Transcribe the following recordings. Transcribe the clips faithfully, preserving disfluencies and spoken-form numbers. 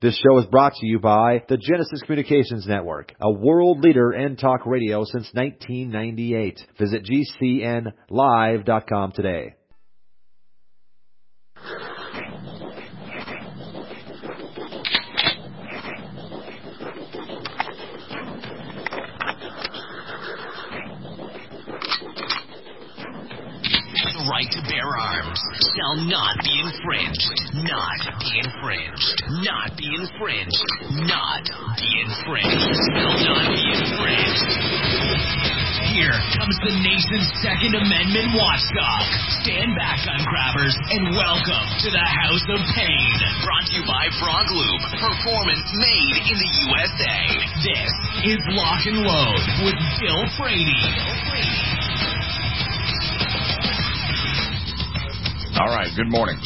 This show is brought to you by the Genesis Communications Network, a world leader in talk radio since nineteen ninety-eight. Visit G C N live dot com today. The right to bear arms shall not be infringed. Not be infringed. Not be infringed. Not be infringed. Shall not be infringed. Here comes the nation's Second Amendment watchdog. Stand back, gun grabbers, and welcome to the House of Pain. Brought to you by Frog Lube. Performance made in the U S A. This is Lock and Load with Bill Frady. Bill Frady. All right, good morning.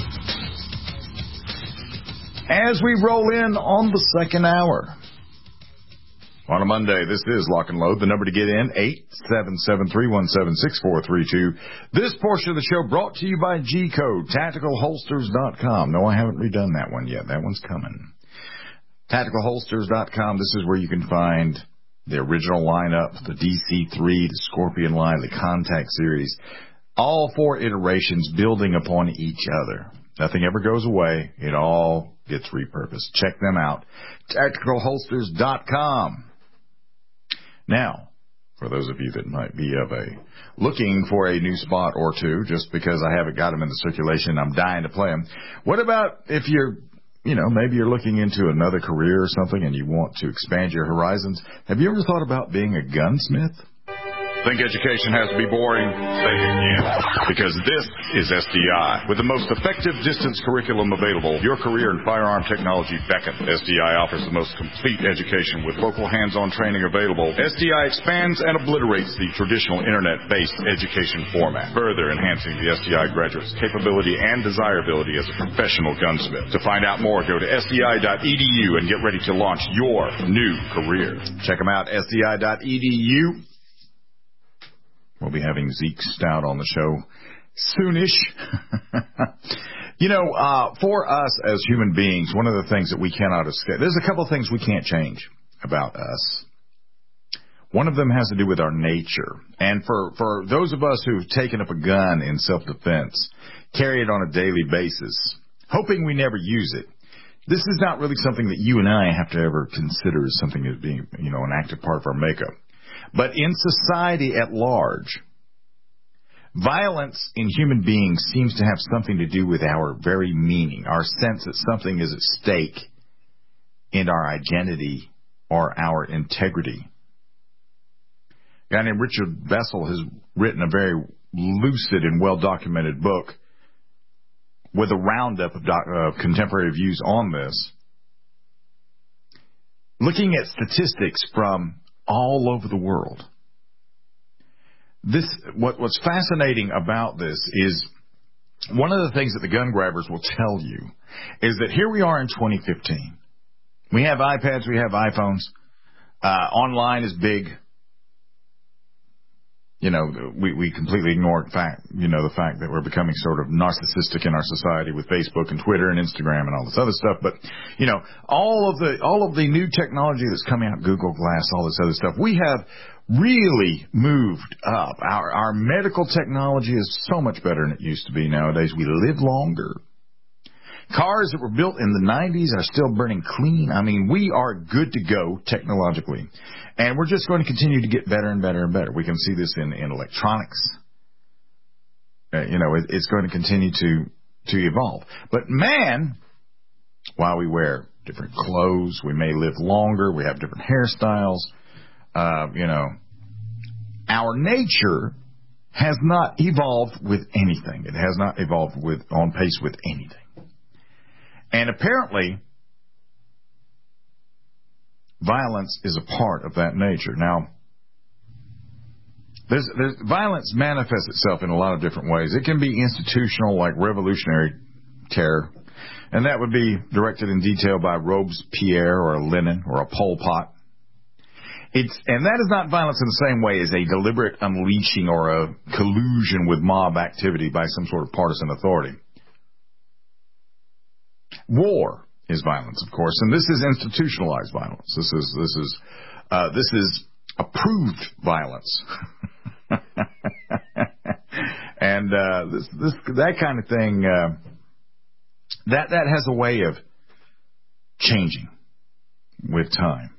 As we roll in on the second hour, on a Monday, this is Lock and Load. The number to get in, eight seven seven, three one seven, six four three two. This portion of the show brought to you by G Code, Tactical Holsters dot com. No, I haven't redone that one yet. That one's coming. Tactical Holsters dot com. This is where you can find the original lineup, the D C three, the Scorpion line, the Contact series. All four iterations building upon each other. Nothing ever goes away. It all gets repurposed. Check them out. Tactical Holsters dot com. Now, for those of you that might be of a looking for a new spot or two, just because I haven't got them in the circulation, I'm dying to play them. What about if you're, you know, maybe you're looking into another career or something and you want to expand your horizons? Have you ever thought about being a gunsmith? Think education has to be boring? Say it again. Because this is S D I. With the most effective distance curriculum available, your career in firearm technology beckons. S D I offers the most complete education with local hands-on training available. S D I expands and obliterates the traditional internet-based education format, further enhancing the S D I graduate's capability and desirability as a professional gunsmith. To find out more, go to S D I dot E D U and get ready to launch your new career. Check them out, S D I dot E D U. We'll be having Zeke Stout on the show soonish. You know, uh, for us as human beings, one of the things that we cannot escape, there's a couple of things we can't change about us. One of them has to do with our nature. And for, for those of us who've taken up a gun in self-defense, carry it on a daily basis, hoping we never use it, this is not really something that you and I have to ever consider as something as being, you know, an active part of our makeup. But in society at large, violence in human beings seems to have something to do with our very meaning, our sense that something is at stake in our identity or our integrity. A guy named Richard Bessel has written a very lucid and well-documented book with a roundup of doc- uh, contemporary views on this, looking at statistics from all over the world. This, what, what's fascinating about this is one of the things that the gun grabbers will tell you is that here we are in twenty fifteen. We have iPads, we have iPhones. Uh, online is big. You know, we, we completely ignore the fact, you know, the fact that we're becoming sort of narcissistic in our society with Facebook and Twitter and Instagram and all this other stuff. But, you know, all of the, all of the new technology that's coming out, Google Glass, all this other stuff, we have really moved up. Our, our medical technology is so much better than it used to be nowadays. We live longer. Cars that were built in the nineties are still burning clean. I mean, we are good to go technologically. And we're just going to continue to get better and better and better. We can see this in, in electronics. Uh, you know, it, it's going to continue to, to evolve. But man, while we wear different clothes, we may live longer, we have different hairstyles, uh, you know, our nature has not evolved with anything. It has not evolved with on pace with anything. And apparently, violence is a part of that nature. Now, there's, there's, violence manifests itself in a lot of different ways. It can be institutional, like revolutionary terror, and that would be directed in detail by Robespierre or a Lenin or a Pol Pot. It's, and that is not violence in the same way as a deliberate unleashing or a collusion with mob activity by some sort of partisan authority. War is violence, of course, and this is institutionalized violence. This is this is uh, this is approved violence, and uh, this this that kind of thing uh, that that has a way of changing with time.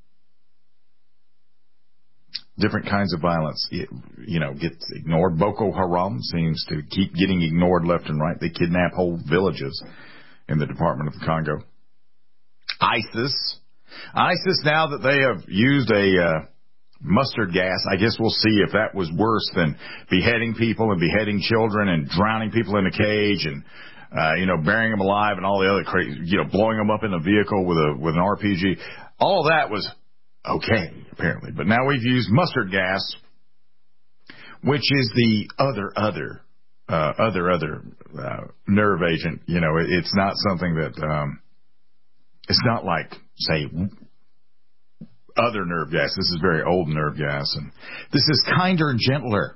Different kinds of violence, you know, gets ignored. Boko Haram seems to keep getting ignored left and right. They kidnap whole villages in the Department of the Congo. ISIS. ISIS, now that they have used a uh, mustard gas, I guess we'll see if that was worse than beheading people and beheading children and drowning people in a cage and, uh, you know, burying them alive and all the other crazy, you know, blowing them up in a vehicle with a with an R P G. All of that was okay, apparently. But now we've used mustard gas, which is the other, other, uh, other, other uh, nerve agent. You know, it, it's not something that, um, it's not like, say, other nerve gas. This is very old nerve gas. And this is kinder and gentler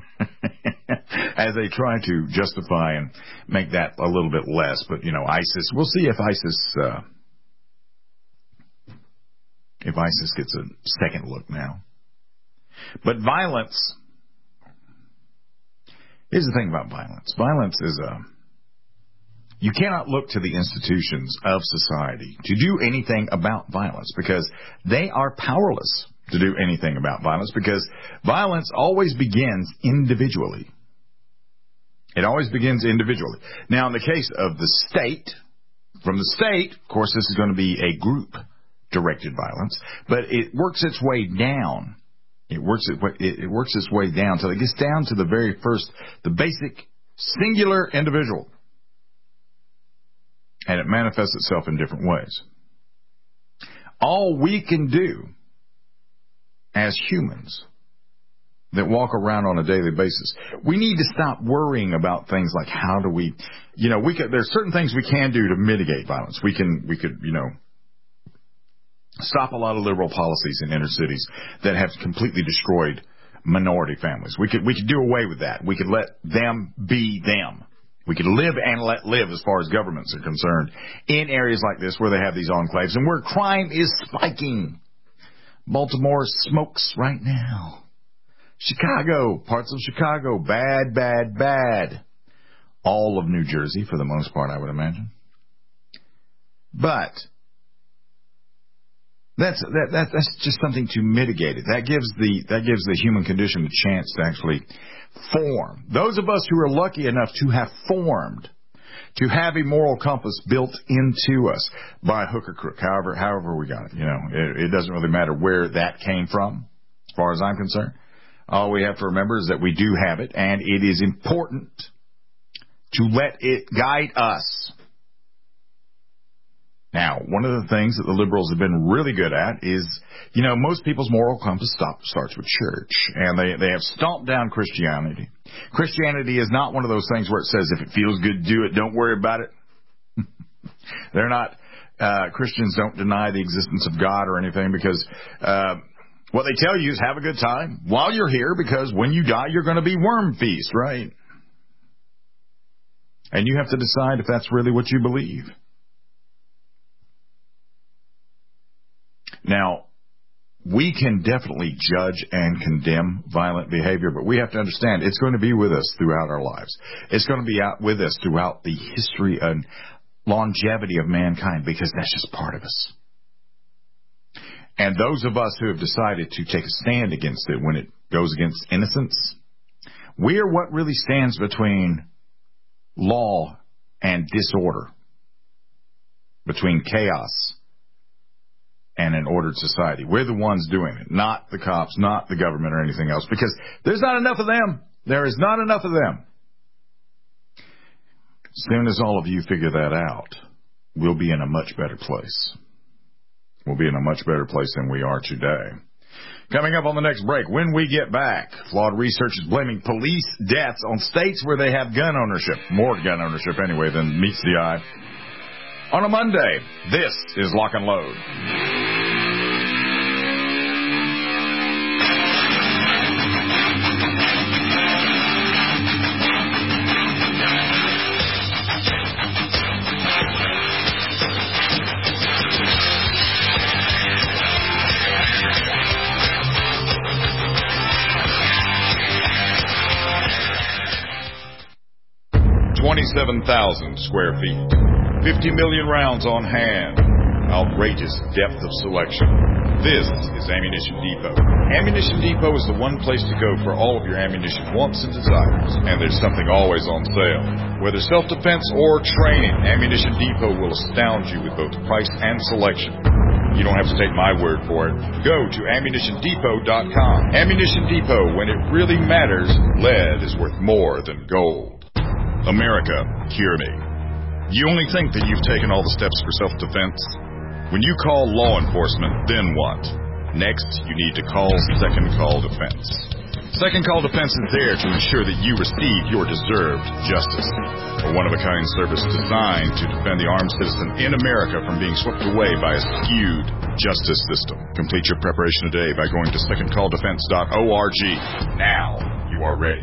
as they try to justify and make that a little bit less. But, you know, ISIS, we'll see if ISIS, uh, if ISIS gets a second look now. But violence, here's the thing about violence. Violence is a, you cannot look to the institutions of society to do anything about violence because they are powerless to do anything about violence because violence always begins individually. It always begins individually. Now, in the case of the state, from the state, of course, this is going to be a group directed violence, but it works its way down. It works it, it works its way down till it gets down to the very first, the basic singular individual, and it manifests itself in different ways. All we can do as humans that walk around on a daily basis, we need to stop worrying about things like how do we, you know, we could, there's certain things we can do to mitigate violence. We can, we could, you know, stop a lot of liberal policies in inner cities that have completely destroyed minority families. We could we could do away with that. We could let them be them. We could live and let live as far as governments are concerned in areas like this where they have these enclaves and where crime is spiking. Baltimore smokes right now. Chicago, parts of Chicago, bad, bad, bad. All of New Jersey for the most part, I would imagine. But That's that, that that's just something to mitigate it. That gives the that gives the human condition a chance to actually form. Those of us who are lucky enough to have formed, to have a moral compass built into us by hook or crook, however however we got it. You know, it, it doesn't really matter where that came from, as far as I'm concerned. All we have to remember is that we do have it, and it is important to let it guide us. Now, one of the things that the liberals have been really good at is, you know, most people's moral compass stop, starts with church, and they, they have stomped down Christianity. Christianity is not one of those things where it says, if it feels good, do it, don't worry about it. They're not, uh, Christians don't deny the existence of God or anything because, uh, what they tell you is have a good time while you're here because when you die, you're going to be worm feast, right? And you have to decide if that's really what you believe. Now, we can definitely judge and condemn violent behavior, but we have to understand it's going to be with us throughout our lives. It's going to be out with us throughout the history and longevity of mankind because that's just part of us. And those of us who have decided to take a stand against it when it goes against innocence, we are what really stands between law and disorder, between chaos and an ordered society. We're the ones doing it, not the cops, not the government or anything else, because there's not enough of them. There is not enough of them. As soon as all of you figure that out, we'll be in a much better place. We'll be in a much better place than we are today. Coming up on the next break, when we get back, flawed research is blaming police deaths on states where they have gun ownership, more gun ownership anyway than meets the eye. On a Monday, this is Lock and Load. twenty-seven thousand square feet. fifty million rounds on hand. Outrageous depth of selection. This is Ammunition Depot. Ammunition Depot is the one place to go for all of your ammunition wants and desires. And there's something always on sale. Whether self-defense or training, Ammunition Depot will astound you with both price and selection. You don't have to take my word for it. Go to ammunition depot dot com. Ammunition Depot, when it really matters, lead is worth more than gold. America, hear me. You only think that you've taken all the steps for self-defense? When you call law enforcement, then what? Next, you need to call Second Call Defense. Second Call Defense is there to ensure that you receive your deserved justice. A one-of-a-kind service designed to defend the armed citizen in America from being swept away by a skewed justice system. Complete your preparation today by going to second call defense dot org. Now you are ready.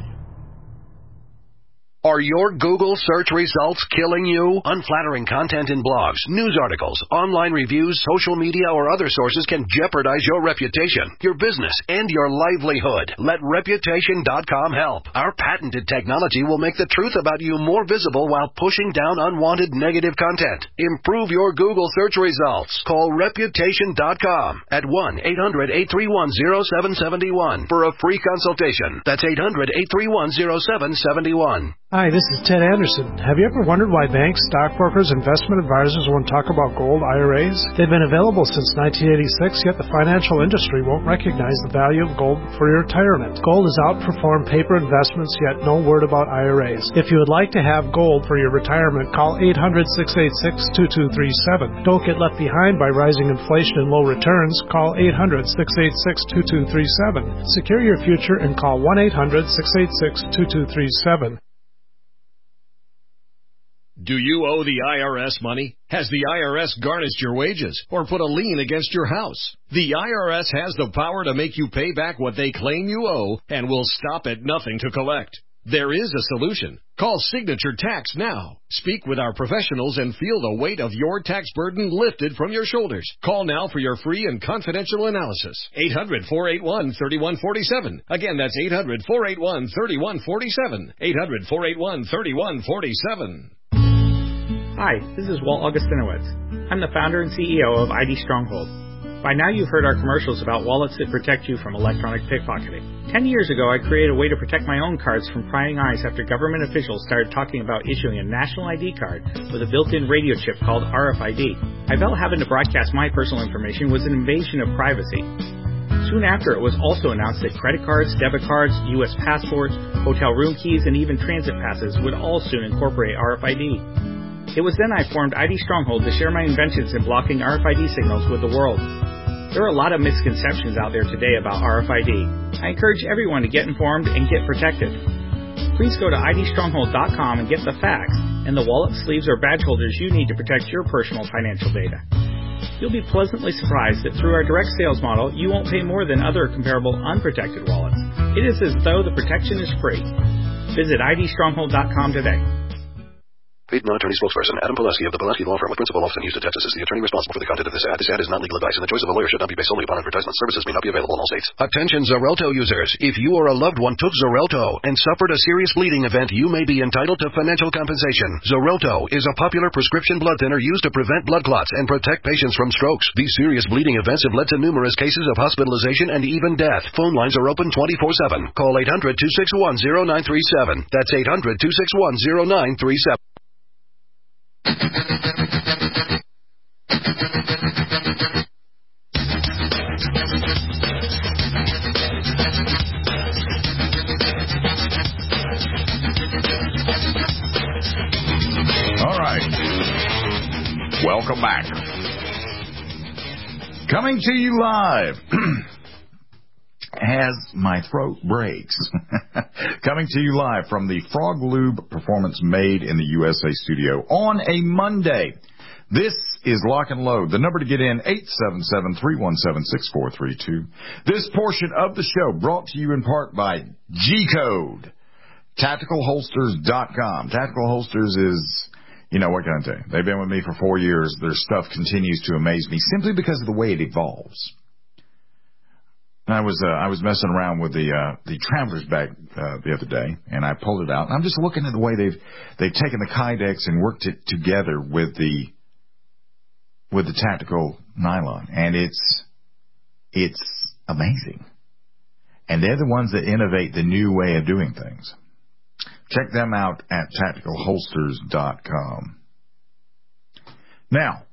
Are your Google search results killing you? Unflattering content in blogs, news articles, online reviews, social media, or other sources can jeopardize your reputation, your business, and your livelihood. Let reputation dot com help. Our patented technology will make the truth about you more visible while pushing down unwanted negative content. Improve your Google search results. Call reputation dot com at one eight hundred eight three one zero seven seven one for a free consultation. That's eight hundred eight three one zero seven seven one. Hi, this is Ted Anderson. Have you ever wondered why banks, stockbrokers, investment advisors won't talk about gold I R As? They've been available since nineteen eighty-six, yet the financial industry won't recognize the value of gold for your retirement. Gold has outperformed paper investments, yet no word about I R As. If you would like to have gold for your retirement, call eight hundred, six eight six, two two three seven. Don't get left behind by rising inflation and low returns. Call eight hundred, six eight six, two two three seven. Secure your future and call one eight hundred, six eight six, two two three seven. Do you owe the I R S money? Has the I R S garnished your wages or put a lien against your house? The I R S has the power to make you pay back what they claim you owe and will stop at nothing to collect. There is a solution. Call Signature Tax now. Speak with our professionals and feel the weight of your tax burden lifted from your shoulders. Call now for your free and confidential analysis. eight hundred, four eight one, three one four seven. Again, that's eight hundred, four eight one, three one four seven. eight hundred, four eight one, three one four seven. Hi, this is Walt Augustinowitz. I'm the founder and C E O of I D Stronghold. By now you've heard our commercials about wallets that protect you from electronic pickpocketing. Ten years ago I created a way to protect my own cards from prying eyes after government officials started talking about issuing a national I D card with a built-in radio chip called R F I D. I felt having to broadcast my personal information was an invasion of privacy. Soon after, it was also announced that credit cards, debit cards, U S passports, hotel room keys, and even transit passes would all soon incorporate R F I D. It was then I formed I D Stronghold to share my inventions in blocking R F I D signals with the world. There are a lot of misconceptions out there today about R F I D. I encourage everyone to get informed and get protected. Please go to I D stronghold dot com and get the facts and the wallet, sleeves, or badge holders you need to protect your personal financial data. You'll be pleasantly surprised that through our direct sales model, you won't pay more than other comparable unprotected wallets. It is as though the protection is free. Visit I D stronghold dot com today. Paid non-attorney spokesperson Adam Pileski of the Pileski Law Firm with principal office in Houston, Texas is the attorney responsible for the content of this ad. This ad is not legal advice, and the choice of a lawyer should not be based solely upon advertisement. Services may not be available in all states. Attention Xarelto users. If you or a loved one took Xarelto and suffered a serious bleeding event, you may be entitled to financial compensation. Xarelto is a popular prescription blood thinner used to prevent blood clots and protect patients from strokes. These serious bleeding events have led to numerous cases of hospitalization and even death. Phone lines are open twenty-four seven. Call eight hundred, two six one, zero nine three seven. That's eight hundred, two six one, zero nine three seven. All right. Welcome back. Coming to you live. As my throat breaks. Coming to you live from the Frog Lube Performance Made in the U S A studio on a Monday. This is Lock and Load. The number to get in, eight seven seven, three one seven, six four three two. This portion of the show brought to you in part by G-Code. Tactical Holsters dot com. Tactical Holsters is, you know, what can I tell you? They've been with me for four years. Their stuff continues to amaze me simply because of the way it evolves. I was uh, I was messing around with the uh, the Traveler's bag uh, the other day, and I pulled it out. And I'm just looking at the way they've they've taken the Kydex and worked it together with the with the tactical nylon, and it's it's amazing. And they're the ones that innovate the new way of doing things. Check them out at tactical holsters dot com. Now,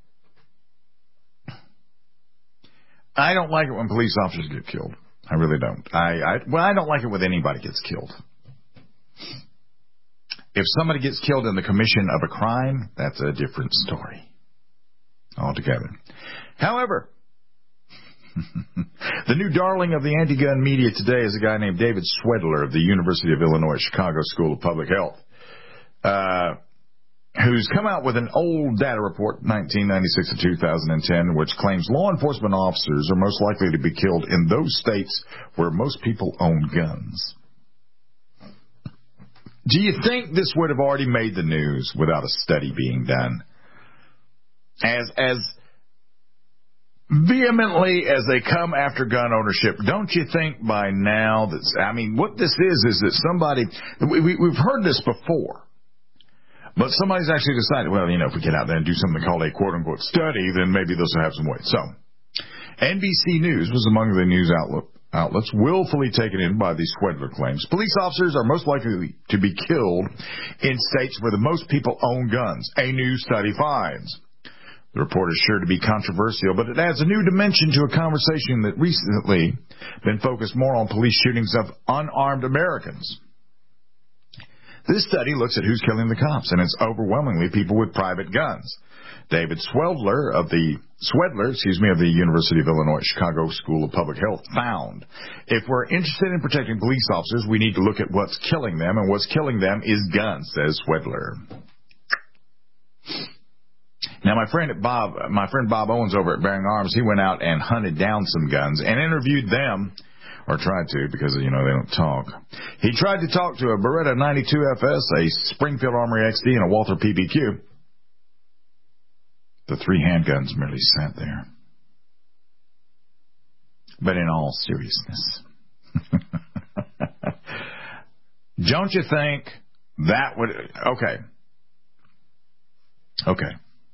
I don't like it when police officers get killed. I really don't. I, I well, I don't like it when anybody gets killed. If somebody gets killed in the commission of a crime, that's a different story altogether. However, the new darling of the anti-gun media today is a guy named David Swedler of the University of Illinois Chicago School of Public Health, uh, who's come out with an old data report, nineteen ninety-six to two thousand ten, which claims law enforcement officers are most likely to be killed in those states where most people own guns. Do you think this would have already made the news without a study being done? As, as vehemently as they come after gun ownership, don't you think by now that, I mean, what this is, is that somebody, we, we, we've heard this before, but somebody's actually decided, well, you know, if we get out there and do something called a quote-unquote study, then maybe this will have some weight. So, N B C News was among the news outlet, outlets willfully taken in by these Swedler claims. Police officers are most likely to be killed in states where the most people own guns, a new study finds. The report is sure to be controversial, but it adds a new dimension to a conversation that recently been focused more on police shootings of unarmed Americans. This study looks at who's killing the cops, and it's overwhelmingly people with private guns. David Swedler of the Swedler, excuse me, of the University of Illinois Chicago School of Public Health found, if we're interested in protecting police officers, we need to look at what's killing them, and what's killing them is guns, says Swedler. Now, my friend at Bob, my friend Bob Owens over at Bearing Arms, he went out and hunted down some guns and interviewed them, or tried to, because, you know, they don't talk. He tried to talk to a Beretta ninety-two F S, a Springfield Armory X D, and a Walther P B Q. The three handguns merely sat there. But in all seriousness, don't you think that would... Okay. Okay.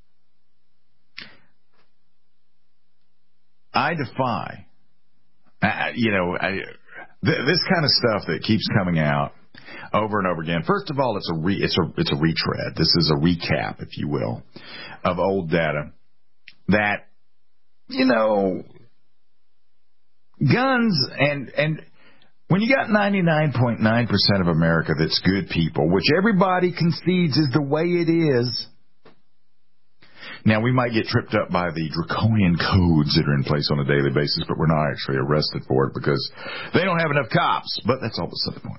I defy, uh, you know, I, th- this kind of stuff that keeps coming out over and over again. First of all, it's a re- it's a it's a retread. This is a recap, if you will, of old data that, you know, guns and and when you got ninety-nine point nine percent of America that's good people, which everybody concedes is the way it is. Now, we might get tripped up by the draconian codes that are in place on a daily basis, but we're not actually arrested for it because they don't have enough cops. But that's all beside the point.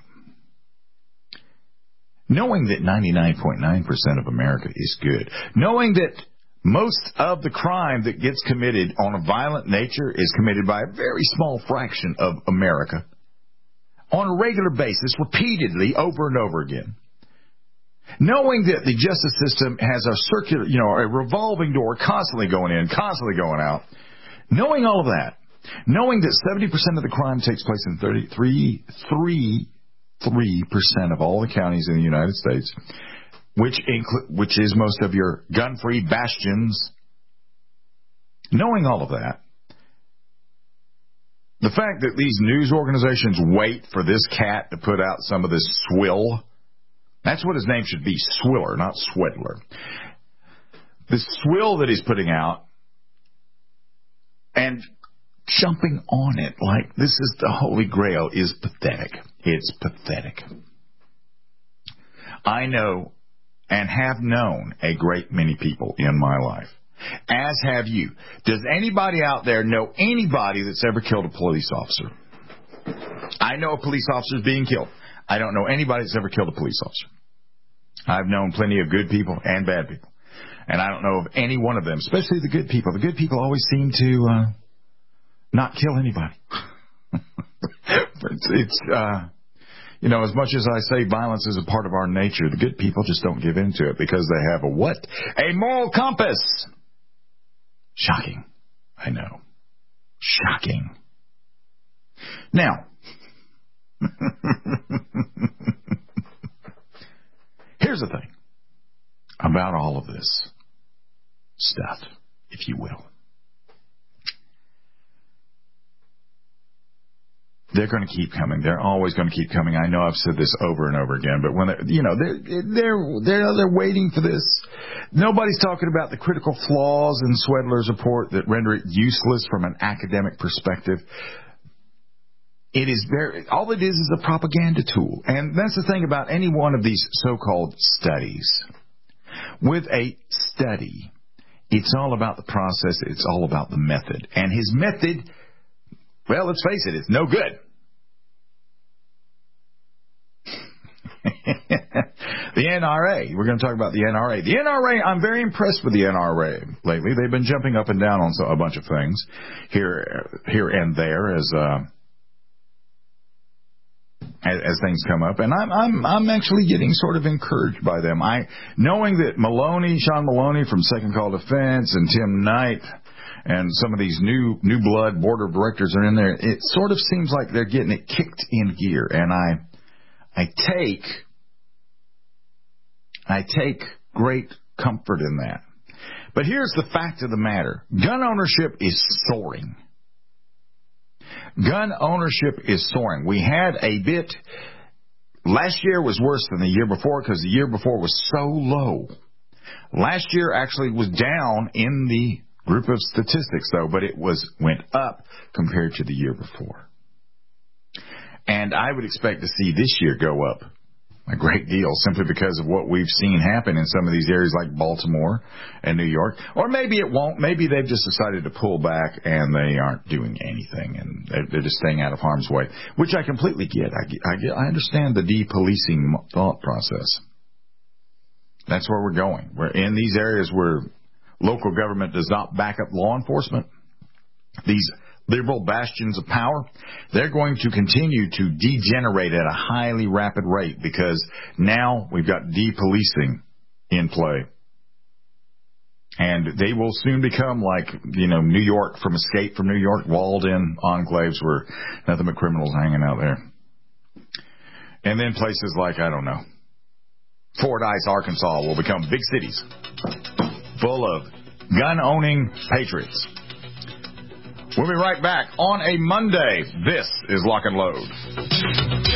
Knowing that ninety-nine point nine percent of America is good, knowing that most of the crime that gets committed on a violent nature is committed by a very small fraction of America on a regular basis, repeatedly, over and over again. Knowing that the justice system has a circular, you know, a revolving door constantly going in, constantly going out, knowing all of that, knowing that seventy percent of the crime takes place in thirty-three, three, three percent of all the counties in the United States, which inclu- which is most of your gun-free bastions, knowing all of that, the fact that these news organizations wait for this cat to put out some of this swill. That's what his name should be, Swiller, not Swedler. The swill that he's putting out and jumping on it like this is the Holy Grail is pathetic. It's pathetic. I know and have known a great many people in my life, as have you. Does anybody out there know anybody that's ever killed a police officer? I know a police officer is being killed. I don't know anybody that's ever killed a police officer. I've known plenty of good people and bad people. And I don't know of any one of them, especially the good people. The good people always seem to uh, not kill anybody. it's, it's uh, you know, as much as I say violence is a part of our nature, the good people just don't give in to it because they have a what? A moral compass. Shocking. I know. Shocking. Now, here's the thing about all of this stuff, if you will. They're going to keep coming. They're always going to keep coming. I know I've said this over and over again, but when they, you know they're they're they're they're waiting for this. Nobody's talking about the critical flaws in Swedler's report that render it useless from an academic perspective. It is very all it is is a propaganda tool, and that's the thing about any one of these so-called studies. With a study, it's all about the process. It's all about the method, and his method. Well, let's face it, it's no good. The N R A. We're going to talk about the N R A. The N R A, I'm very impressed with the N R A lately. They've been jumping up and down on a bunch of things here here and there as uh, as, as things come up. And I'm I'm I'm actually getting sort of encouraged by them. I knowing that Maloney, Sean Maloney from Second Call Defense and Tim Knight and some of these new new blood board of directors are in there, it sort of seems like they're getting it kicked in gear. And I I take I take great comfort in that. But here's the fact of the matter. Gun ownership is soaring. Gun ownership is soaring. We had a bit, last year was worse than the year before because the year before was so low. Last year actually was down in the group of statistics though, but it was went up compared to the year before. And I would expect to see this year go up a great deal simply because of what we've seen happen in some of these areas like Baltimore and New York. Or maybe it won't. Maybe they've just decided to pull back and they aren't doing anything and they're just staying out of harm's way, which I completely get. I, get, I, get, I understand the de-policing thought process. That's where we're going. We're in these areas where local government does not back up law enforcement. These liberal bastions of power, they're going to continue to degenerate at a highly rapid rate because now we've got de-policing in play. And they will soon become like, you know, New York from Escape from New York, walled-in enclaves where nothing but criminals hanging out there. And then places like, I don't know, Fordyce, Arkansas will become big cities full of gun-owning patriots. We'll be right back on a Monday. This is Lock and Load.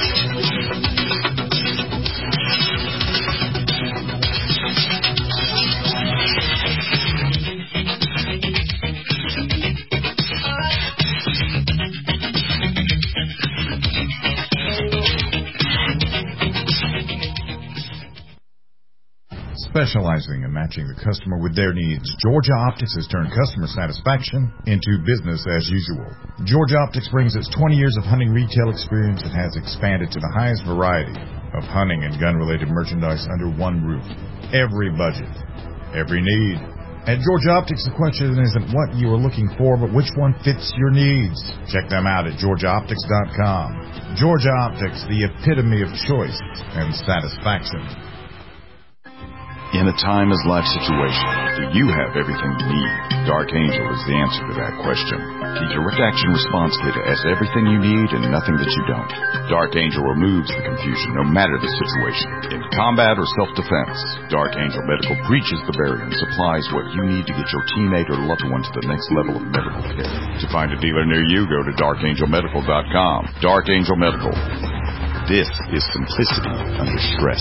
Specializing in matching the customer with their needs, Georgia Optics has turned customer satisfaction into business as usual. Georgia Optics brings its twenty years of hunting retail experience and has expanded to the highest variety of hunting and gun-related merchandise under one roof. Every budget, every need. At Georgia Optics, the question isn't what you are looking for, but which one fits your needs. Check them out at georgia optics dot com. Georgia Optics, the epitome of choice and satisfaction. In a timeless life situation, do you have everything you need? Dark Angel is the answer to that question. The Direct Action Response Kit has everything you need and nothing that you don't. Dark Angel removes the confusion no matter the situation. In combat or self-defense, Dark Angel Medical breaches the barrier and supplies what you need to get your teammate or loved one to the next level of medical care. To find a dealer near you, go to dark angel medical dot com. Dark Angel Medical. This is simplicity under stress.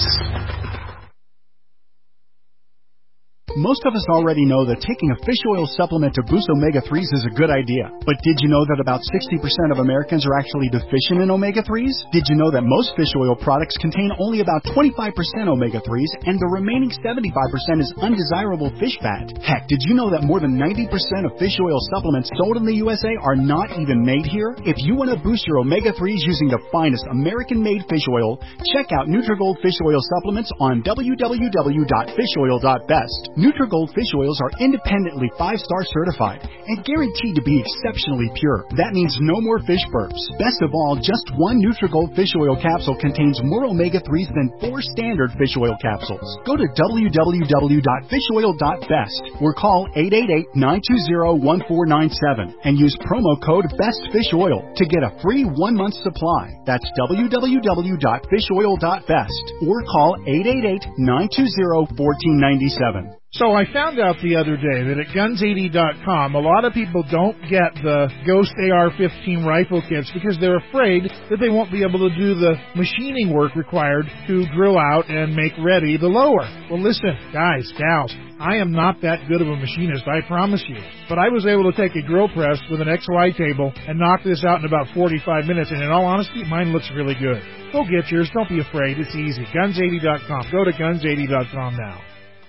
Most of us already know that taking a fish oil supplement to boost omega threes is a good idea. But did you know that about sixty percent of Americans are actually deficient in omega threes? Did you know that most fish oil products contain only about twenty-five percent omega threes and the remaining seventy-five percent is undesirable fish fat? Heck, did you know that more than ninety percent of fish oil supplements sold in the U S A are not even made here? If you want to boost your omega threes using the finest American-made fish oil, check out Nutrigold Fish Oil Supplements on w w w dot fish oil dot best. Nutrigold fish oils are independently five-star certified and guaranteed to be exceptionally pure. That means no more fish burps. Best of all, just one Nutrigold fish oil capsule contains more omega threes than four standard fish oil capsules. Go to w w w dot fish oil dot best or call eight eight eight, nine two zero, one four nine seven and use promo code BESTFISHOIL to get a free one-month supply. That's w w w dot fish oil dot best or call eight eight eight, nine two zero, one four nine seven. So I found out the other day that at guns eighty dot com, a lot of people don't get the Ghost A R fifteen rifle kits because they're afraid that they won't be able to do the machining work required to drill out and make ready the lower. Well, listen, guys, gals, I am not that good of a machinist, I promise you. But I was able to take a drill press with an X Y table and knock this out in about forty-five minutes, and in all honesty, mine looks really good. Go get yours. Don't be afraid. It's easy. guns eighty dot com. Go to guns eighty dot com now.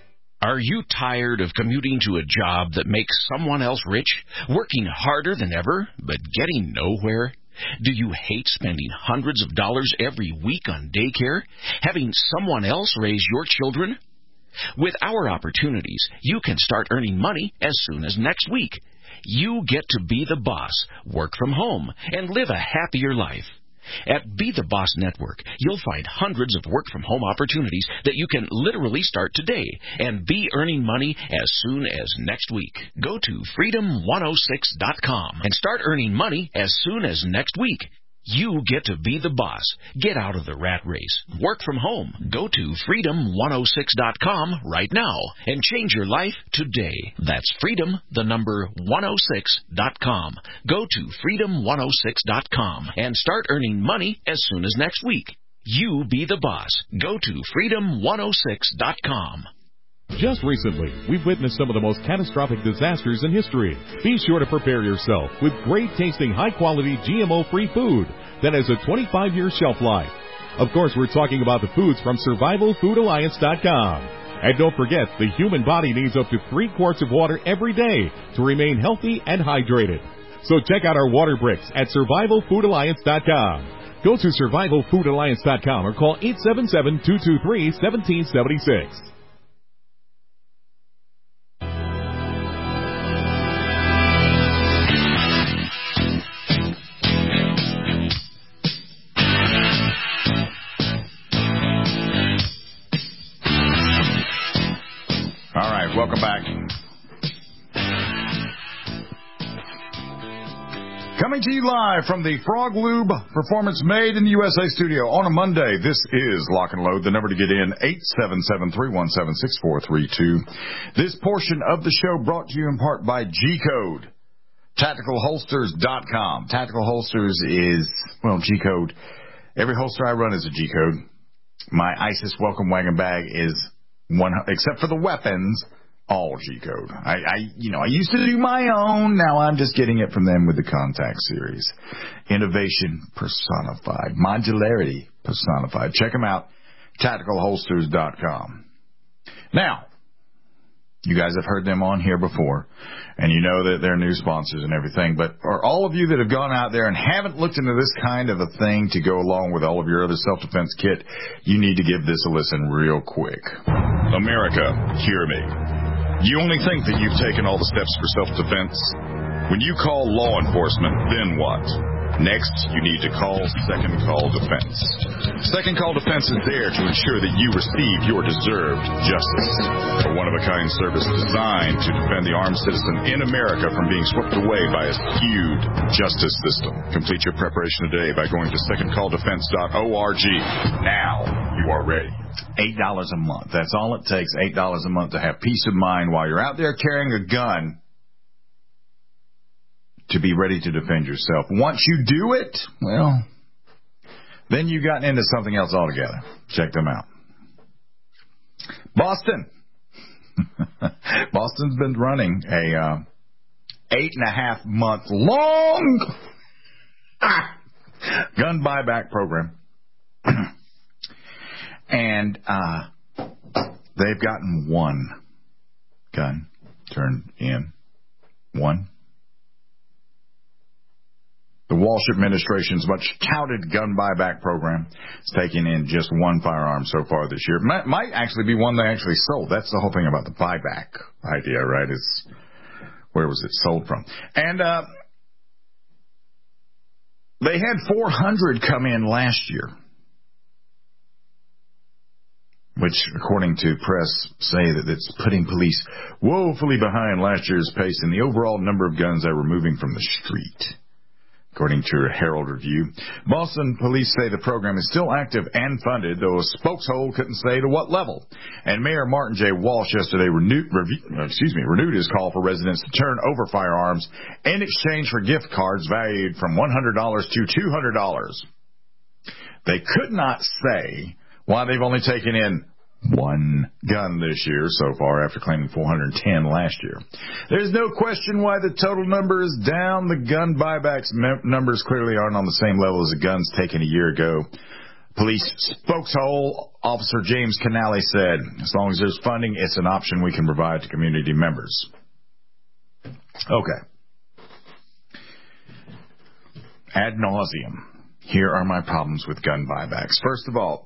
Are you tired of commuting to a job that makes someone else rich, working harder than ever, but getting nowhere? Do you hate spending hundreds of dollars every week on daycare, having someone else raise your children? With our opportunities, you can start earning money as soon as next week. You get to be the boss, work from home, and live a happier life. At Be the Boss Network, you'll find hundreds of work-from-home opportunities that you can literally start today and be earning money as soon as next week. Go to freedom one oh six dot com and start earning money as soon as next week. You get to be the boss. Get out of the rat race. Work from home. Go to freedom one oh six dot com right now and change your life today. That's freedom, the number one oh six dot com. Go to freedom one oh six dot com and start earning money as soon as next week. You be the boss. Go to freedom one oh six dot com. Just recently, we've witnessed some of the most catastrophic disasters in history. Be sure to prepare yourself with great-tasting, high-quality, G M O-free food that has a twenty-five year shelf life. Of course, we're talking about the foods from survival food alliance dot com. And don't forget, the human body needs up to three quarts of water every day to remain healthy and hydrated. So check out our water bricks at survival food alliance dot com. Go to survival food alliance dot com or call eight seven seven, two two three, one seven seven six. All right, welcome back. Coming to you live from the Frog Lube Performance Made in the U S A studio on a Monday. This is Lock and Load. The number to get in, eight seven seven, three one seven, six four three two. This portion of the show brought to you in part by G-Code, tactical holsters dot com. Tactical Holsters is, well, G-Code. Every holster I run is a G-Code. My ISIS welcome wagon bag is one, except for the weapons, all G-Code. I, I, you know, I used to do my own. Now I'm just getting it from them with the Contact series. Innovation personified. Modularity personified. Check them out. tactical holsters dot com. Now, you guys have heard them on here before, and you know that they're new sponsors and everything, but for all of you that have gone out there and haven't looked into this kind of a thing to go along with all of your other self-defense kit, you need to give this a listen real quick. America, hear me. You only think that you've taken all the steps for self-defense. When you call law enforcement, then what? Next, you need to call Second Call Defense. Second Call Defense is there to ensure that you receive your deserved justice. A one-of-a-kind service designed to defend the armed citizen in America from being swept away by a skewed justice system. Complete your preparation today by going to second call defense dot org. Now you are ready. eight dollars a month. That's all it takes, eight dollars a month to have peace of mind while you're out there carrying a gun, to be ready to defend yourself. Once you do it, well, then you've gotten into something else altogether. Check them out. Boston. Boston's been running a uh, eight and a half month long ah, gun buyback program. And uh, they've gotten one gun turned in. One. The Walsh administration's much-touted gun buyback program is taking in just one firearm so far this year. Might, might actually be one they actually sold. That's the whole thing about the buyback idea, right? It's where was it sold from? And uh, they had four hundred come in last year, which, according to press, say that it's putting police woefully behind last year's pace in the overall number of guns they were moving from the street, according to a Herald Review. Boston police say the program is still active and funded, though a spokeshole couldn't say to what level. And Mayor Martin J. Walsh yesterday renewed, review, excuse me, renewed his call for residents to turn over firearms in exchange for gift cards valued from one hundred dollars to two hundred dollars. They could not say why they've only taken in one gun this year so far after claiming four hundred ten last year. There's no question why the total number is down. The gun buybacks mem- numbers clearly aren't on the same level as the guns taken a year ago. Police spokeshole Officer James Canale said, as long as there's funding, it's an option we can provide to community members. Okay. Ad nauseum. Here are my problems with gun buybacks. First of all,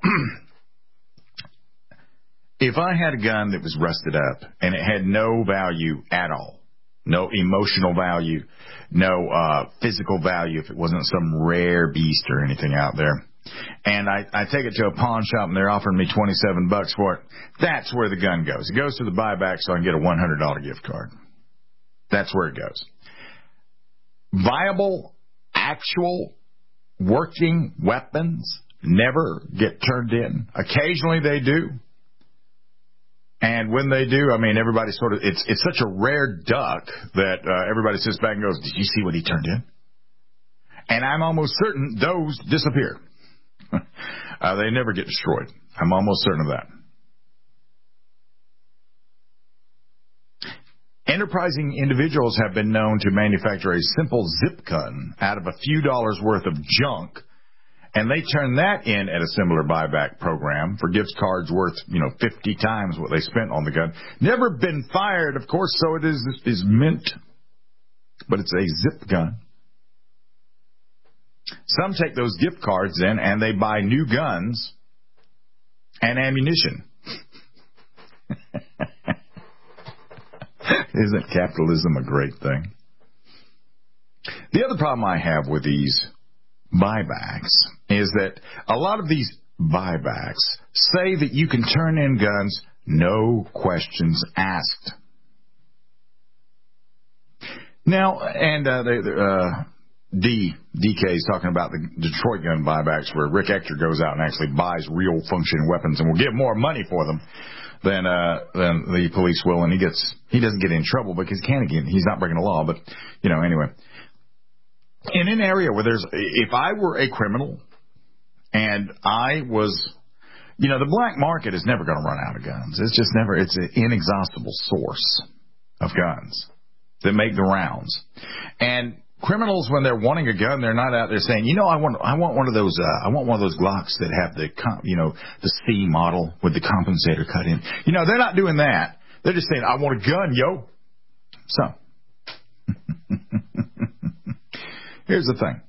if I had a gun that was rusted up and it had no value at all, no emotional value, no uh, physical value if it wasn't some rare beast or anything out there, and I, I take it to a pawn shop and they're offering me twenty-seven bucks for it, that's where the gun goes. It goes to the buyback so I can get a one hundred dollars gift card. That's where it goes. Viable, actual, working weapons never get turned in. Occasionally they do. And when they do, I mean, everybody sort of, it's it's such a rare duck that uh, everybody sits back and goes, did you see what he turned in? And I'm almost certain those disappear. uh, they never get destroyed. I'm almost certain of that. Enterprising individuals have been known to manufacture a simple zip gun out of a few dollars worth of junk, and they turn that in at a similar buyback program for gift cards worth, you know, fifty times what they spent on the gun. Never been fired, of course, so it is is mint, but it's a zip gun. Some take those gift cards in and they buy new guns and ammunition. Isn't capitalism a great thing? The other problem I have with these buybacks is that a lot of these buybacks say that you can turn in guns, no questions asked. Now, and uh, they, uh, D, D K is talking about the Detroit gun buybacks where Rick Ector goes out and actually buys real functioning weapons and will get more money for them than uh, than the police will, and he gets he doesn't get in trouble because he can't again. He's not breaking the law, but you know anyway. In an area where there's, if I were a criminal and I was, you know, the black market is never going to run out of guns. It's just never, it's an inexhaustible source of guns that make the rounds. And criminals, when they're wanting a gun, they're not out there saying, you know, I want, I want one of those, uh, I want one of those Glocks that have the, you know, the C model with the compensator cut in. You know, they're not doing that. They're just saying, I want a gun, yo. So. Here's the thing.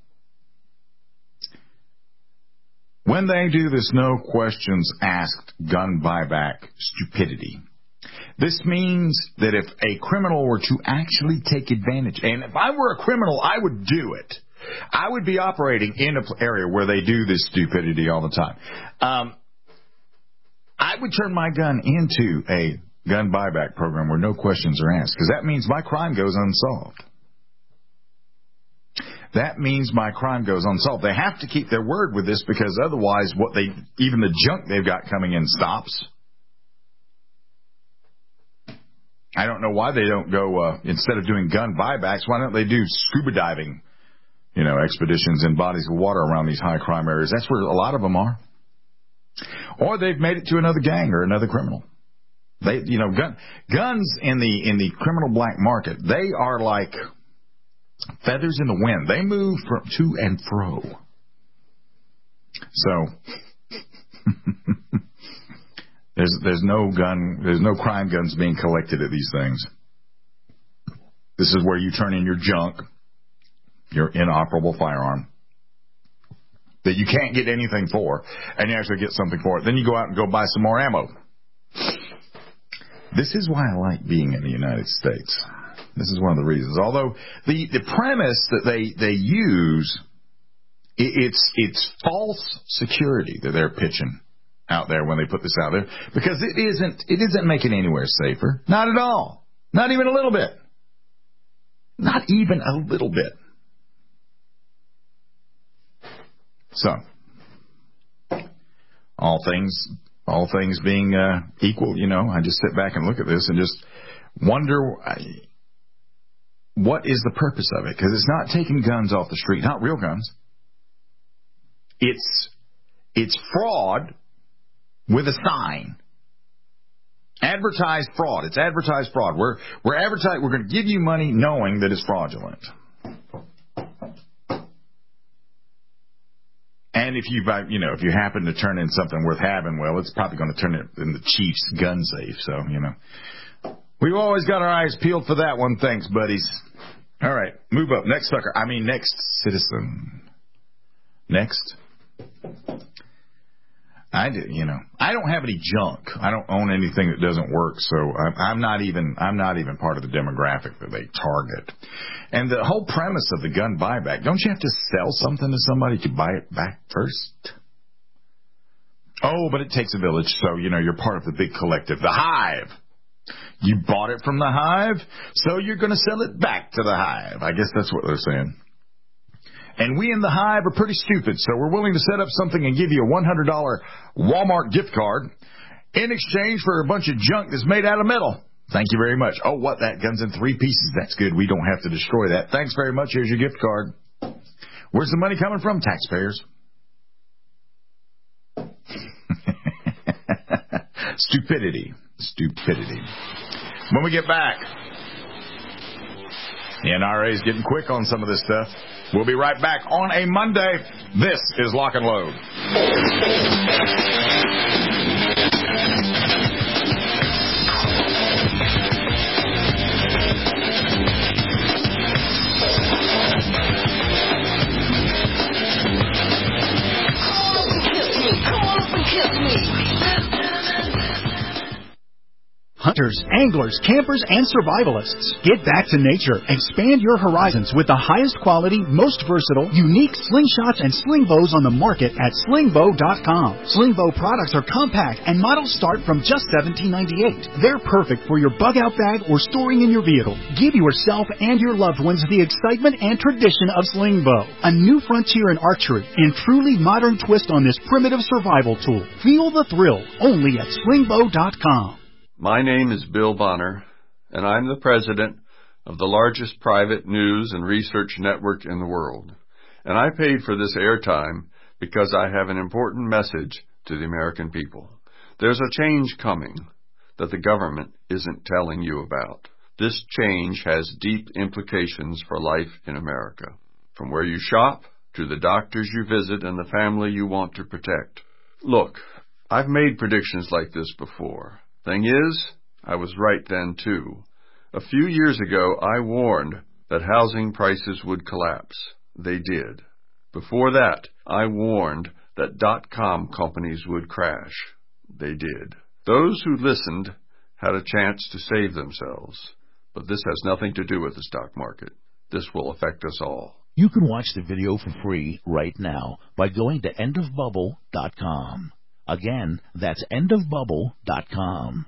When they do this no questions asked gun buyback stupidity, this means that if a criminal were to actually take advantage, and if I were a criminal, I would do it. I would be operating in an area where they do this stupidity all the time. Um, I would turn my gun into a gun buyback program where no questions are asked, because that means my crime goes unsolved. That means my crime goes unsolved. They have to keep their word with this because otherwise what they, even the junk they've got coming in stops. I don't know why they don't go, uh, instead of doing gun buybacks, why don't they do scuba diving, you know, expeditions in bodies of water around these high crime areas? That's where a lot of them are. Or they've made it to another gang or another criminal. They, you know, gun, guns in the, in the criminal black market, they are like feathers in the wind. They move from to and fro. So there's there's no gun, there's no crime guns being collected at these things. This is where you turn in your junk, your inoperable firearm, that you can't get anything for, and you actually get something for it. Then you go out and go buy some more ammo. This is why I like being in the United States. This is one of the reasons. Although the, the premise that they, they use, it, it's it's false security that they're pitching out there when they put this out there, because it isn't it isn't making anywhere safer. Not at all. Not even a little bit. Not even a little bit. So, all things all things being uh, equal, you know, I just sit back and look at this and just wonder, I, what is the purpose of it? Because it's not taking guns off the street, not real guns. It's it's fraud with a sign. Advertised fraud. It's advertised fraud. We're we're advertising. We're going to give you money knowing that it's fraudulent. And if you, you know, if you happen to turn in something worth having, well, it's probably going to turn it in the Chief's gun safe. So, you know, we've always got our eyes peeled for that one. Thanks, buddies. All right, move up. Next sucker. I mean, next citizen. Next. I do, you know, I don't have any junk. I don't own anything that doesn't work, so I'm, I'm not even I'm not even part of the demographic that they target. And the whole premise of the gun buyback, don't you have to sell something to somebody to buy it back first? Oh, but it takes a village, so, you know, you're part of the big collective, the hive. You bought it from the hive, so you're going to sell it back to the hive. I guess that's what they're saying. And we in the hive are pretty stupid, so we're willing to set up something and give you a one hundred dollars Walmart gift card in exchange for a bunch of junk that's made out of metal. Thank you very much. Oh, what? That gun's in three pieces. That's good. We don't have to destroy that. Thanks very much. Here's your gift card. Where's the money coming from? Taxpayers. Stupidity. Stupidity. When we get back, the N R A is getting quick on some of this stuff. We'll be right back on a Monday. This is Lock and Load. Hunters, anglers, campers, and survivalists. Get back to nature. Expand your horizons with the highest quality, most versatile, unique slingshots and sling bows on the market at sling bow dot com. Sling bow products are compact and models start from just seventeen ninety-eight. They're perfect for your bug-out bag or storing in your vehicle. Give yourself and your loved ones the excitement and tradition of sling bow. A new frontier in archery and truly modern twist on this primitive survival tool. Feel the thrill only at sling bow dot com. My name is Bill Bonner, and I'm the president of the largest private news and research network in the world. And I paid for this airtime because I have an important message to the American people. There's a change coming that the government isn't telling you about. This change has deep implications for life in America, from where you shop to the doctors you visit and the family you want to protect. Look, I've made predictions like this before. Thing is, I was right then, too. A few years ago, I warned that housing prices would collapse. They did. Before that, I warned that dot-com companies would crash. They did. Those who listened had a chance to save themselves. But this has nothing to do with the stock market. This will affect us all. You can watch the video for free right now by going to end of bubble dot com. Again, that's end of bubble dot com.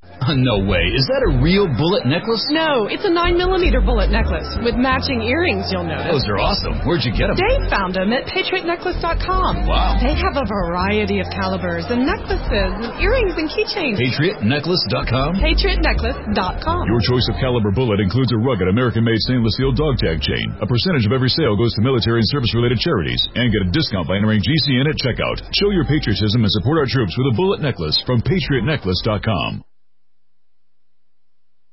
No way. Is that a real bullet necklace? No, it's a nine millimeter bullet necklace with matching earrings, you'll notice. Those are awesome. Where'd you get them? Dave found them at patriot necklace dot com. Wow. They have a variety of calibers and necklaces, and earrings and keychains. patriot necklace dot com? patriot necklace dot com. Your choice of caliber bullet includes a rugged American-made stainless steel dog tag chain. A percentage of every sale goes to military and service-related charities. And get a discount by entering G C N at checkout. Show your patriotism and support our troops with a bullet necklace from patriot necklace dot com.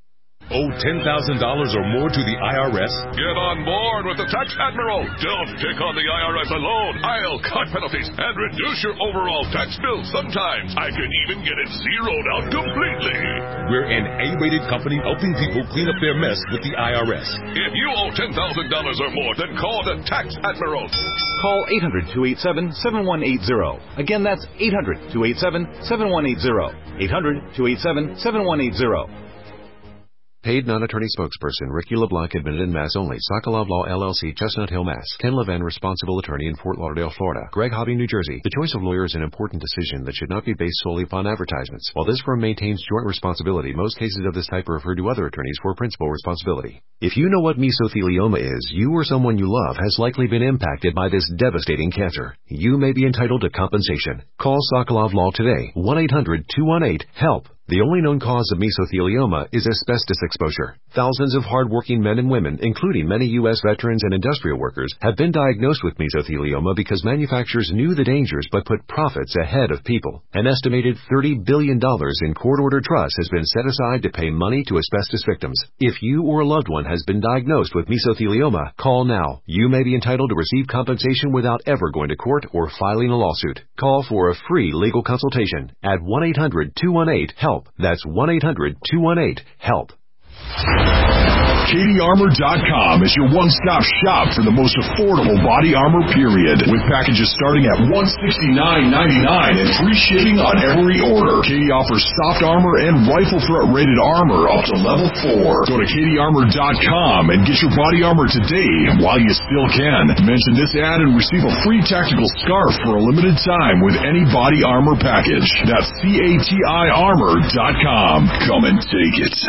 Owe ten thousand dollars or more to the I R S? Get on board with the Tax Admiral. Don't take on the I R S alone. I'll cut penalties and reduce your overall tax bill. Sometimes I can even get it zeroed out completely. We're an A-rated company helping people clean up their mess with the I R S. If you owe ten thousand dollars or more, then call the Tax Admiral. Call eight hundred, two eight seven, seven one eight zero. Again, that's eight hundred, two eight seven, seven one eight zero. eight hundred, two eight seven, seven one eight zero. Paid non-attorney spokesperson Ricky LeBlanc, admitted in Mass only. Sokolov Law, L L C, Chestnut Hill, Mass. Ken Levin, responsible attorney in Fort Lauderdale, Florida. Greg Hobby, New Jersey. The choice of lawyer is an important decision that should not be based solely upon advertisements. While this firm maintains joint responsibility, most cases of this type are referred to other attorneys for principal responsibility. If you know what mesothelioma is, you or someone you love has likely been impacted by this devastating cancer. You may be entitled to compensation. Call Sokolov Law today. one eight hundred, two one eight, HELP. The only known cause of mesothelioma is asbestos exposure. Thousands of hard-working men and women, including many U S veterans and industrial workers, have been diagnosed with mesothelioma because manufacturers knew the dangers but put profits ahead of people. An estimated thirty billion dollars in court-ordered trust has been set aside to pay money to asbestos victims. If you or a loved one has been diagnosed with mesothelioma, call now. You may be entitled to receive compensation without ever going to court or filing a lawsuit. Call for a free legal consultation at one eight hundred, two one eight, HELP. That's one eight hundred, two one eight, HELP. Katie Armor dot com is your one-stop shop for the most affordable body armor, period. With packages starting at one hundred sixty-nine ninety-nine and free shipping on every order. Katie offers soft armor and rifle threat rated armor up to level four. Go to Katie Armor dot com and get your body armor today while you still can. Mention this ad and receive a free tactical scarf for a limited time with any body armor package. That's C A T I Armor dot com. Come and take it.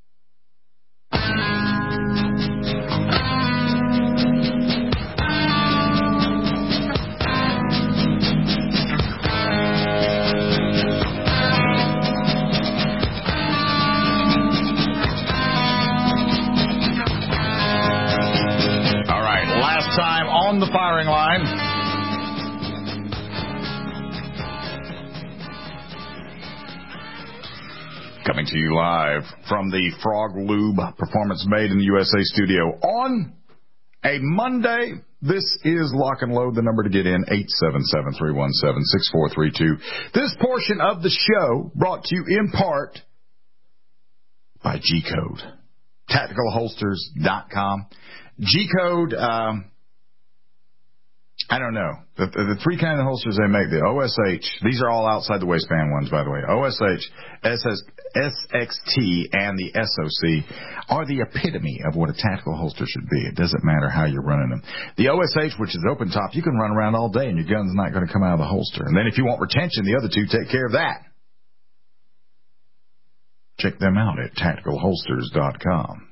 On the firing line. Coming to you live from the Frog Lube Performance Made in the U S A studio on a Monday. This is Lock and Load. The number to get in, eight seven seven, three one seven, six four three two. This portion of the show brought to you in part by G-Code. Tactical Holsters dot com. G-Code, um, I don't know. The, the, the three kind of holsters they make, the O S H, these are all outside the waistband ones, by the way. O S H, S X T, and the S O C are the epitome of what a tactical holster should be. It doesn't matter how you're running them. The O S H, which is open top, you can run around all day and your gun's not going to come out of the holster. And then if you want retention, the other two take care of that. Check them out at Tactical Holsters dot com.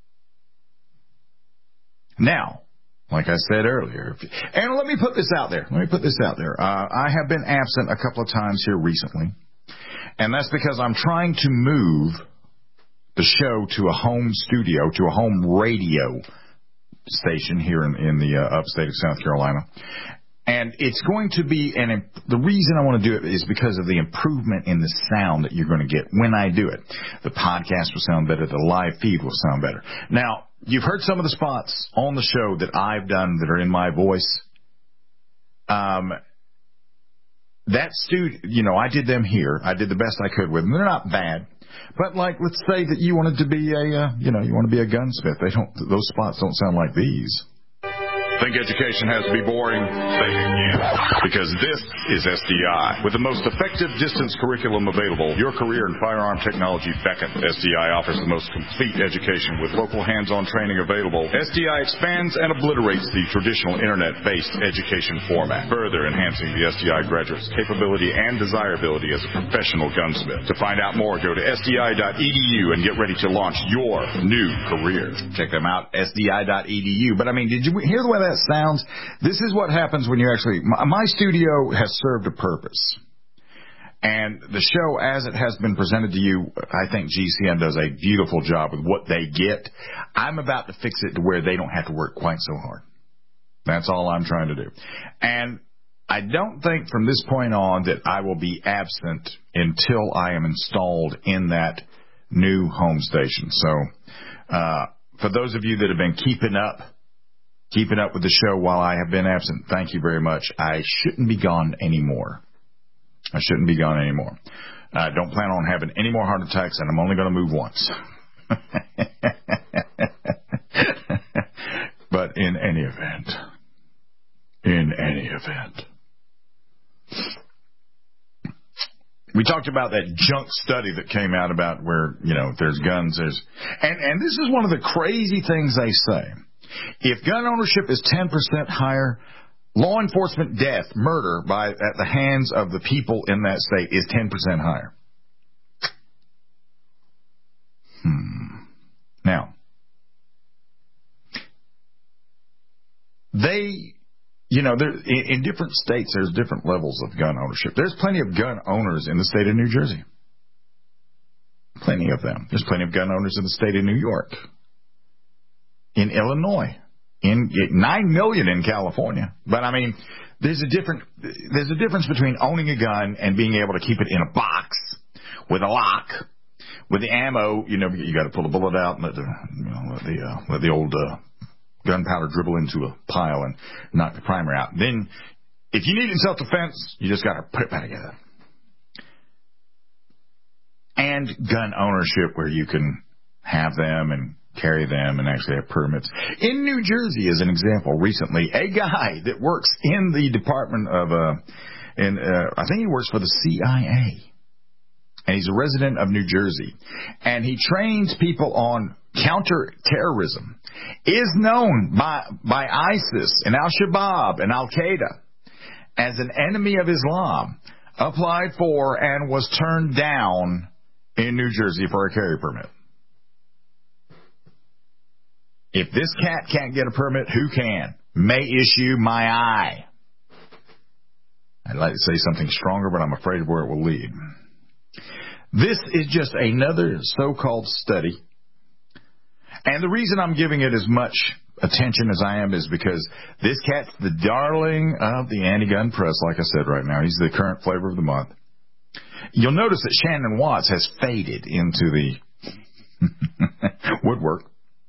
Now, like I said earlier, and let me put this out there. Let me put this out there. Uh, I have been absent a couple of times here recently, and that's because I'm trying to move the show to a home studio, to a home radio station here in, in the uh, upstate of South Carolina. And it's going to be, an, the reason I want to do it is because of the improvement in the sound that you're going to get when I do it. The podcast will sound better. The live feed will sound better. Now, you've heard some of the spots on the show that I've done that are in my voice. Um, that studio, you know, I did them here. I did the best I could with them. They're not bad. But, like, let's say that you wanted to be a, uh, you know, you want to be a gunsmith. They don't, those spots don't sound like these. Think education has to be boring? Say it again. Because this is S D I. With the most effective distance curriculum available, your career in firearm technology beckons. S D I offers the most complete education with local hands-on training available. S D I expands and obliterates the traditional internet-based education format, further enhancing the S D I graduate's capability and desirability as a professional gunsmith. To find out more, go to S D I dot E D U and get ready to launch your new career. Check them out, S D I dot E D U. But, I mean, did you hear the way that sounds? This is what happens when you actually, my, my studio has served a purpose. And the show, as it has been presented to you, I think G C N does a beautiful job with what they get. I'm about to fix it to where they don't have to work quite so hard. That's all I'm trying to do. And I don't think from this point on that I will be absent until I am installed in that new home stations. So uh, for those of you that have been keeping up, keeping up with the show while I have been absent, thank you very much. I shouldn't be gone anymore. I shouldn't be gone anymore. I don't plan on having any more heart attacks, and I'm only going to move once. But in any event, in any event, we talked about that junk study that came out about where, you know, there's guns, there's, and, and this is one of the crazy things they say. If gun ownership is ten percent higher, law enforcement death, murder by at the hands of the people in that state is ten percent higher. Hmm. Now, they, you know, there, in, in different states, there's different levels of gun ownership. There's plenty of gun owners in the state of New Jersey. Plenty of them. There's plenty of gun owners in the state of New York. In Illinois. In nine million in California. But I mean, there's a different, there's a difference between owning a gun and being able to keep it in a box with a lock. With the ammo, you know, you got to pull the bullet out and let the, you know, let the, uh, let the old, uh, gunpowder dribble into a pile and knock the primer out. Then, if you need it in self-defense, you just got to put it back together. And gun ownership where you can have them and carry them and actually have permits. In New Jersey, as an example, recently, a guy that works in the Department of, uh, in, uh, I think he works for the C I A. And he's a resident of New Jersey. And he trains people on counterterrorism, is known by, by ISIS and Al-Shabaab and Al-Qaeda as an enemy of Islam, applied for and was turned down in New Jersey for a carry permit. If this cat can't get a permit, who can? May issue my eye. I'd like to say something stronger, but I'm afraid of where it will lead. This is just another so-called study. And the reason I'm giving it as much attention as I am is because this cat's the darling of the anti-gun press, like I said right now. He's the current flavor of the month. You'll notice that Shannon Watts has faded into the woodwork.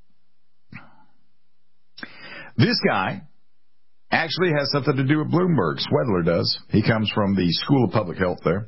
This guy actually has something to do with Bloomberg. Swedler does. He comes from the School of Public Health there,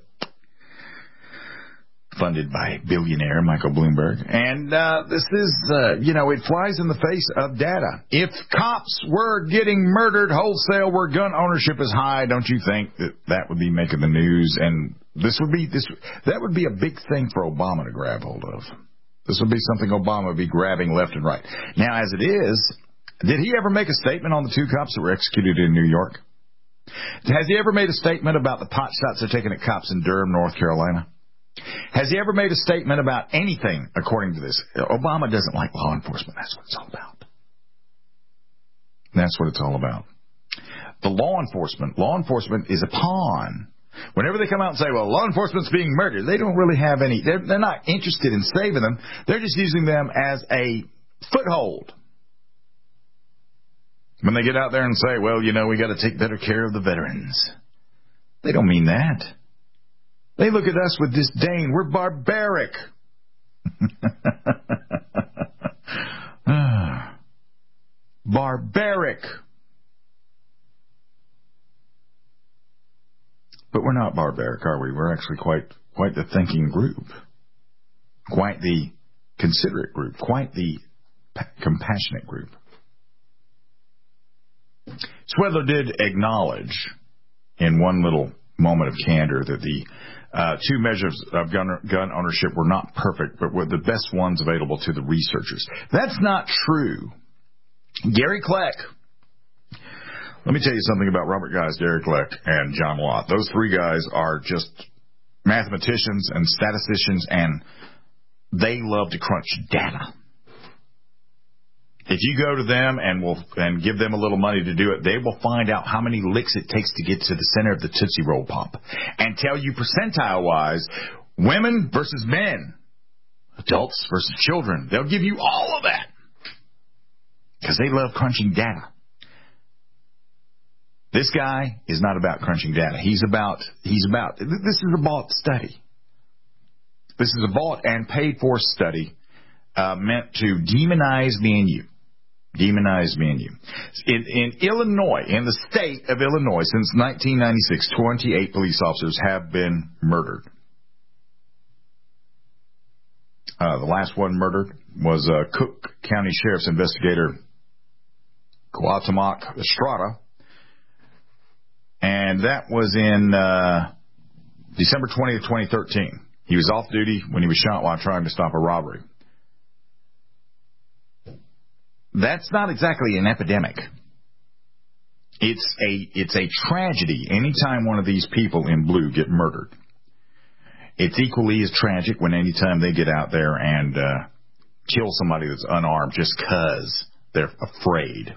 funded by billionaire Michael Bloomberg. And uh, this is, uh, you know, it flies in the face of data. If cops were getting murdered wholesale where gun ownership is high, don't you think that that would be making the news? And this would be, this that would be a big thing for Obama to grab hold of. This would be something Obama would be grabbing left and right. Now, as it is, did he ever make a statement on the two cops that were executed in New York? Has he ever made a statement about the pot shots they're taking at cops in Durham, North Carolina? Has he ever made a statement about anything according to this? Obama doesn't like law enforcement. That's what it's all about. That's what it's all about. The law enforcement, law enforcement is a pawn. Whenever they come out and say, well, law enforcement's being murdered, they don't really have any, they're, they're not interested in saving them. They're just using them as a foothold. When they get out there and say, well, you know, we got to take better care of the veterans. They don't mean that. They look at us with disdain. We're barbaric. Barbaric. But we're not barbaric, are we? We're actually quite quite the thinking group. Quite the considerate group. Quite the p- compassionate group. Swedler did acknowledge in one little moment of candor that the uh, two measures of gun, gun ownership were not perfect, but were the best ones available to the researchers. That's not true. Gary Kleck. Let me tell you something about Robert Geis, Gary Kleck, and John Watt. Those three guys are just mathematicians and statisticians, and they love to crunch data. If you go to them and will and give them a little money to do it, they will find out how many licks it takes to get to the center of the Tootsie Roll Pop and tell you percentile-wise, women versus men, adults versus children. They'll give you all of that because they love crunching data. This guy is not about crunching data. He's about, he's about, this is a bought study. This is a bought and paid for study uh, meant to demonize me and you. Demonize me and you. In, in Illinois, in the state of Illinois, since nineteen ninety-six, twenty-eight police officers have been murdered. Uh, the last one murdered was uh, Cook County Sheriff's investigator Cuauhtemoc Estrada, and that was in uh, December twentieth, twenty thirteen. He was off duty when he was shot while trying to stop a robbery. That's not exactly an epidemic. It's a it's a tragedy anytime one of these people in blue get murdered. It's equally as tragic when anytime they get out there and uh, kill somebody that's unarmed just because they're afraid.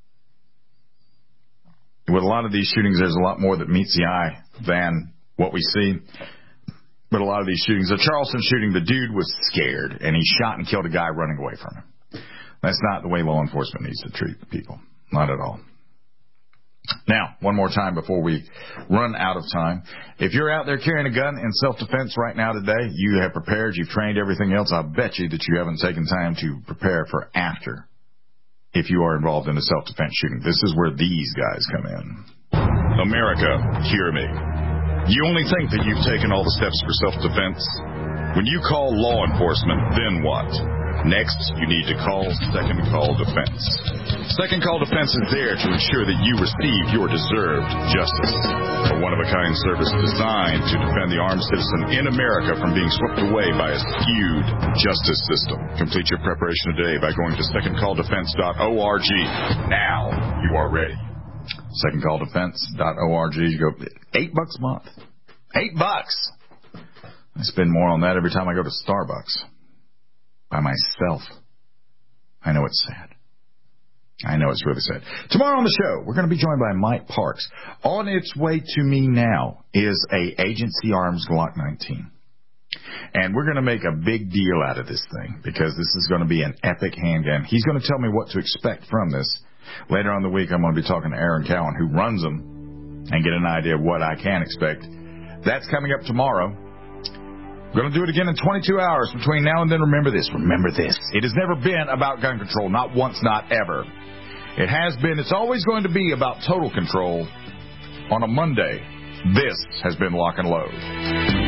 With a lot of these shootings, there's a lot more that meets the eye than what we see. But a lot of these shootings, the Charleston shooting, the dude was scared, and he shot and killed a guy running away from him. That's not the way law enforcement needs to treat people. Not at all. Now, one more time before we run out of time. If you're out there carrying a gun in self-defense right now today, you have prepared, you've trained everything else, I bet you that you haven't taken time to prepare for after if you are involved in a self-defense shooting. This is where these guys come in. America, hear me. You only think that you've taken all the steps for self-defense? When you call law enforcement, then what? Next, you need to call Second Call Defense. Second Call Defense is there to ensure that you receive your deserved justice. A one-of-a-kind service designed to defend the armed citizen in America from being swept away by a skewed justice system. Complete your preparation today by going to second call defense dot org. Now you are ready. second call defense dot org. You go eight bucks a month. Eight bucks. I spend more on that every time I go to Starbucks. By myself. I know it's sad. I know it's really sad. Tomorrow on the show, we're going to be joined by Mike Parks. On its way to me now is a Agency Arms Glock nineteen. And we're going to make a big deal out of this thing because this is going to be an epic handgun. He's going to tell me what to expect from this. Later on in the week, I'm going to be talking to Aaron Cowan, who runs them, and get an idea of what I can expect. That's coming up tomorrow. We're going to do it again in twenty-two hours between now and then. Remember this. Remember this. It has never been about gun control. Not once, not ever. It has been. It's always going to be about total control on a Monday. This has been Lock and Load.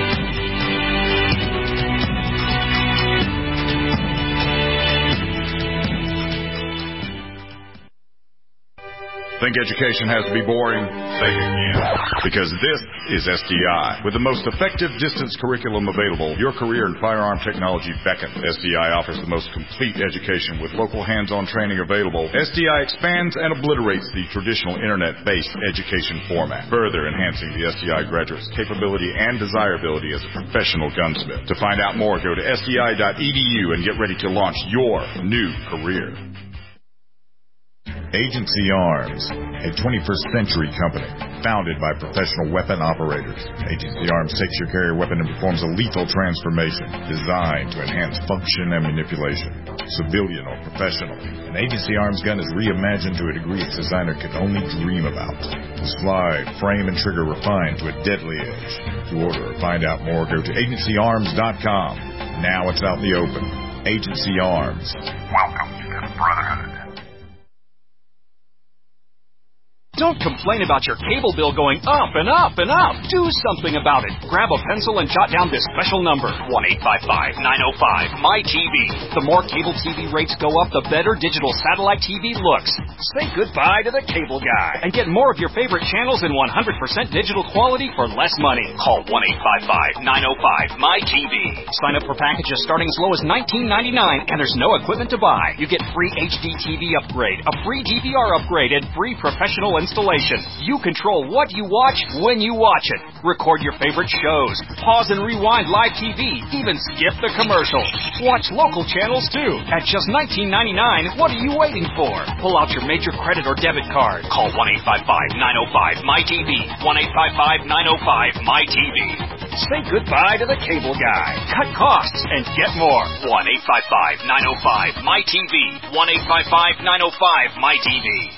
Think education has to be boring? Think again. Because this is S D I. With the most effective distance curriculum available, your career in firearm technology beckons. S D I offers the most complete education with local hands-on training available. S D I expands and obliterates the traditional internet-based education format, further enhancing the S D I graduate's capability and desirability as a professional gunsmith. To find out more, go to S D I dot E D U and get ready to launch your new career. Agency Arms, a twenty-first century company founded by professional weapon operators. Agency Arms takes your carrier weapon and performs a lethal transformation designed to enhance function and manipulation, civilian or professional. An Agency Arms gun is reimagined to a degree its designer could only dream about. The slide, frame, and trigger refined to a deadly edge. To order or find out more, go to agency arms dot com. Now it's out in the open. Agency Arms. Welcome to the Brotherhood. Don't complain about your cable bill going up and up and up. Do something about it. Grab a pencil and jot down this special number, one eight five five, nine oh five, M Y T V. The more cable T V rates go up, the better digital satellite T V looks. Say goodbye to the cable guy and get more of your favorite channels in one hundred percent digital quality for less money. Call one eight five five, nine oh five, M Y T V. Sign up for packages starting as low as nineteen ninety-nine, and there's no equipment to buy. You get free H D T V upgrade, a free D V R upgrade, and free professional installation. You control what you watch when you watch it. Record your favorite shows. Pause and rewind live T V. Even skip the commercials. Watch local channels too. At just nineteen ninety-nine, what are you waiting for? Pull out your major credit or debit card. Call one eight five five, nine oh five, M Y T V. one eight five five, nine oh five, M Y T V. Say goodbye to the cable guy. Cut costs and get more. one eight five five, nine oh five, M Y T V. one eight five five, nine oh five, M Y T V.